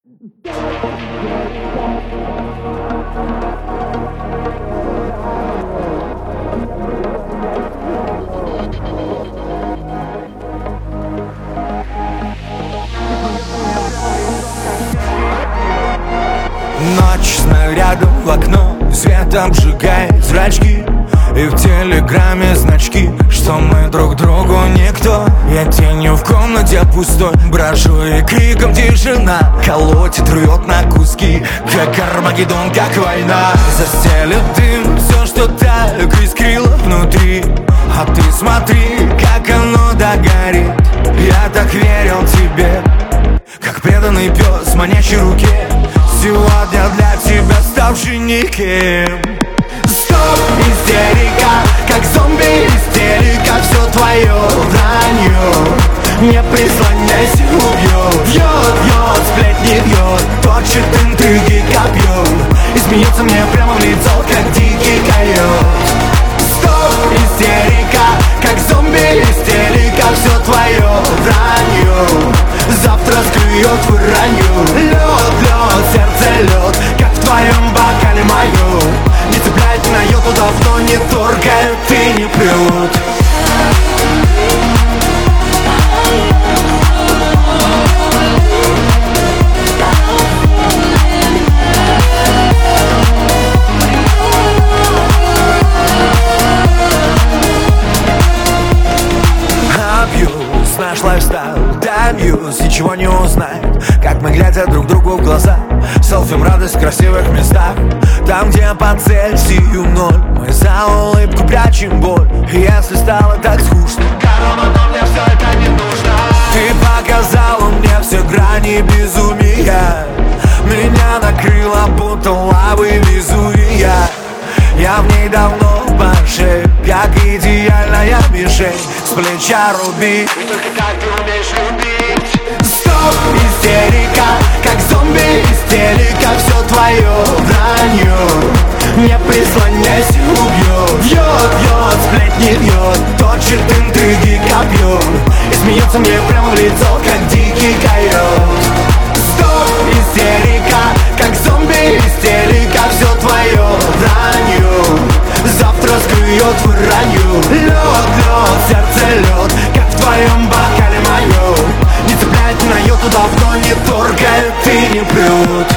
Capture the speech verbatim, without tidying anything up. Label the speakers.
Speaker 1: Ночь снарядом в окно, свет обжигает зрачки, и в телеграмме значки, что мы друг другу никто. Я тенью в комнате пустой брожу, и криком тишина колотит, рвет на куски, как Армагеддон, как война. Застелит дым все, что так искрило внутри, а ты смотри, как оно догорит. Я так верил тебе, как преданный пес в манящей руке, сегодня для тебя ставший никем. Стоп, истерика, как зомби истерика, все твое вранье, не прислоняйся, убьет. Бьет, бьет, сплетни бьет, точит интриги копьем, и смеется мне прямо в лицо, как дикий койот. Стоп, истерика, как зомби истерика, все твое вранье, завтра скрыет выранью. Лед, лед, сердце лед, как в твоем бокале мое, не цепляет на йоту давно, не торкает и не прет. Абьюз, наш лайфстайл, дамьюз, ничего не узнает, как мы, глядя друг другу в глаза, селфим радость в красивых местах, там, где по Цельсию ноль, мы за улыбку прячем боль. И если стало так скучно, но мне все это не нужно. Ты показала мне все грани безумия, меня накрыло будто лавы Везувия. Я в ней давно по шее, как идеальная мишень, с плеча руби, только как ты умеешь любить. Стоп, истерика, как зомби истерика, все твое вранье, не прислоняйся, убьет. Бьет, бьет, сплетни бьет, точит интриги копьем, и смеется мне прямо в лицо, как дикий койот. Стоп, истерика, как зомби истерика, все твое вранье, завтра скрыет выранью. Лед, лед, сердце лед, как в твоем бокале мое, не цепляет на йоту давно, не торкает и не прет.